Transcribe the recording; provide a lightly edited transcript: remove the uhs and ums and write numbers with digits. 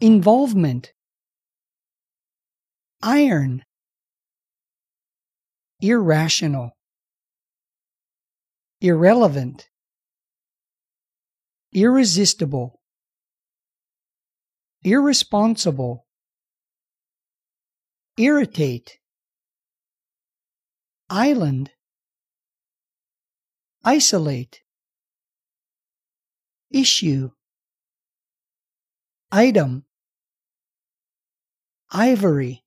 involvement, iron, irrational, irrelevant, irresistible, irresponsible, irritate, island, isolate, issue, item, ivory,